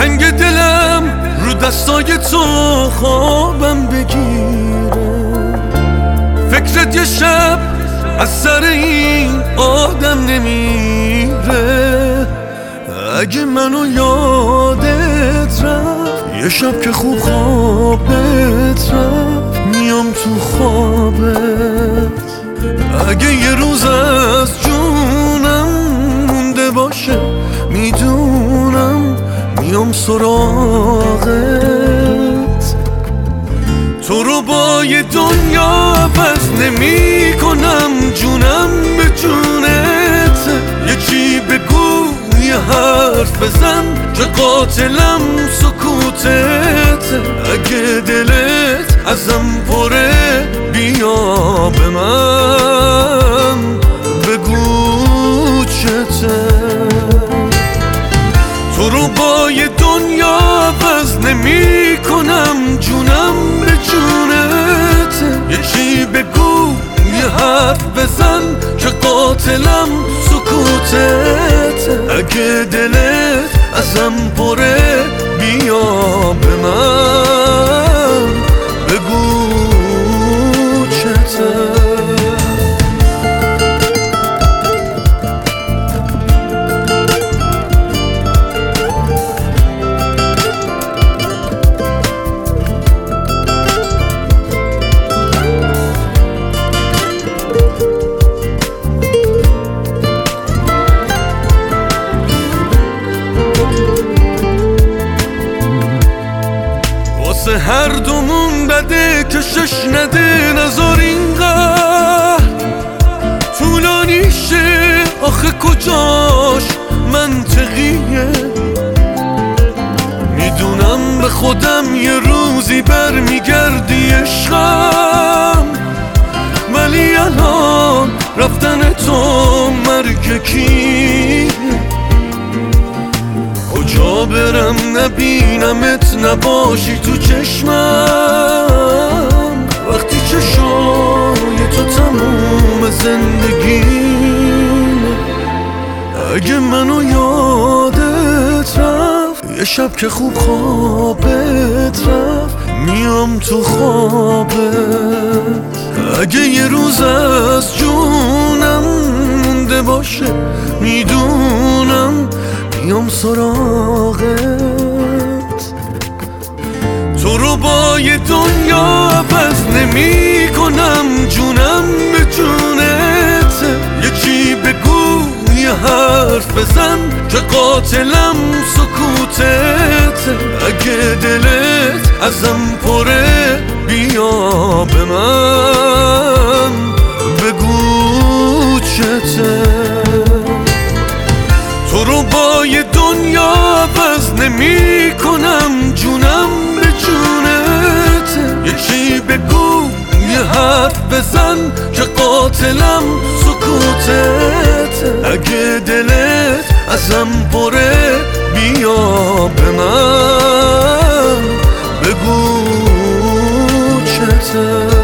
تنگ دلم رو دستای تو خوابم بگیره. فکرت یه شب از سر این آدم نمیره. اگه منو یادت رفت یه شب که خوب خوابت رفت میام تو خوابت. اگه یه روز از جونم مونده باشه میدونم میام سراغت. تو رو با یه دنیا عوض نمی کنم، جونم به جونت. یکی بگو یه حرف بزن که قاتلم سکوتت. اگه دلت ازم پره بیا به من بگو چته. تو رو با یه دنیا عوض نمی کنم، جونم به جونت. یکی بگو یه حرف بزن که قاتلم سکوتت. اگه دلت ازم پره بیا به من بگو چته. هر دومون بده کشش نده، نذار اینقدر طولانی شه. آخه کجاش منطقیه؟ میدونم به خودم یه روزی برمیگردی عشقم، ولی الان رفتن تو مرگ کیه؟ کجا برم نبینمت نباشی تو چشمم، وقتی چشای تو تموم زندگیم. اگه منو یادت رفت یه شب که خوب خوابت رفت میام تو خوابت. اگه یه روز از جونم مونده باشه میدونم میام سراغت. تو رو با یه دنیا عوض نمی کنم، جونم به جونت. یکی بگو یه حرف بزن که قاتلم سکوتت. اگه دلت ازم پره بیا به من بگو چته. تو رو با یه دنیا عوض نمی کنم، جونم به جونت. یکی بگو یه حرف بزن که قاتلم سکوتت. اگه دلت ازم پره بیا به من بگو چته.